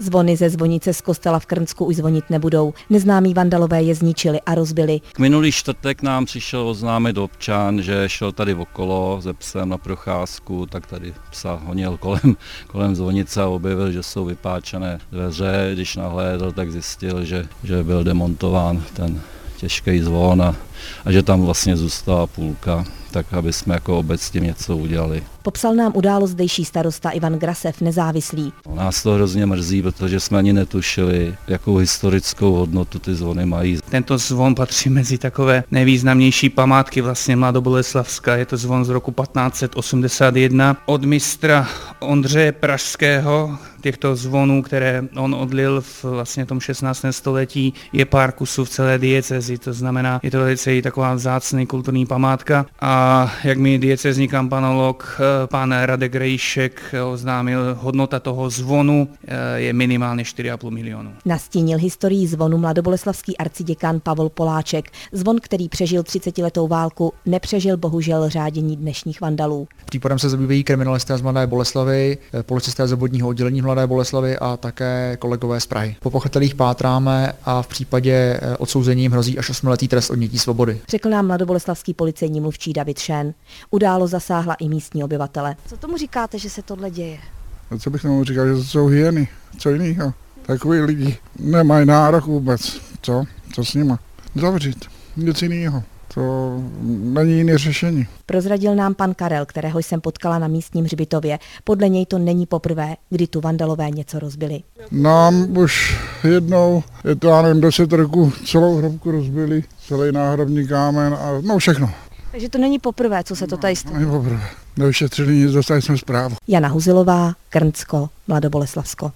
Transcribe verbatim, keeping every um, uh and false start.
Zvony ze zvonice z kostela v Krnsku už zvonit nebudou. Neznámí vandalové je zničili a rozbili. Minulý čtvrtek nám přišel oznámit občan, že šel tady okolo se psem na procházku, tak tady psa honil kolem, kolem zvonice a objevil, že jsou vypáčené dveře. Když nahlédl, tak zjistil, že, že byl demontován ten těžký zvon a, a že tam vlastně zůstala půlka, tak aby jsme jako obec s tím něco udělali. Popsal nám událost zdejší starosta Ivan Grasev, nezávislý. Nás to hrozně mrzí, protože jsme ani netušili, jakou historickou hodnotu ty zvony mají. Tento zvon patří mezi takové nejvýznamnější památky vlastně Mladoboleslavska. Je to zvon z roku patnáct set osmdesát jedna od mistra Ondřeje Pražského. Těchto zvonů, které on odlil v vlastně tom šestnáctém století, je pár kusů v celé diecezi. To znamená, je to velice taková vzácná kulturní památka. A jak mi diecezní kampanolog pan Radek Rejšek oznámil, hodnota toho zvonu je minimálně čtyři a půl milionu. Nastínil historii zvonu mladoboleslavský arciděkan Pavol Poláček. Zvon, který přežil třicetiletou válku, nepřežil bohužel řádění dnešních vandalů. Případem se zabývají kriminalisté z Mladé Boleslavi, policisté z obvodního oddělení Mladé Boleslavi a také kolegové z Prahy. Po pachatelích pátráme a v případě odsouzení jim hrozí až osmiletý trest odnětí svobody. Řekl nám mladoboleslavský policejní mluvčí David Šen. Událo zasáhla i místní obyvatele. Co tomu říkáte, že se tohle děje? A co bych tomu říkal, že to jsou hyeny, co jiného. Takový lidi nemají nárok vůbec. Co? Co s nima? Zavřít. Nic jiného. To není jiné řešení. Prozradil nám pan Karel, kterého jsem potkala na místním hřbitově. Podle něj to není poprvé, kdy tu vandalové něco rozbili. Nám už jednou, je to já nevím, deset roků, celou hrobku rozbili, celý náhrobní kámen a no všechno. Takže to není poprvé, co se to tady stalo? Není poprvé. Nevyšetřili nic, dostali jsme zprávu. Jana Huzilová, Krnsko, Mladoboleslavsko.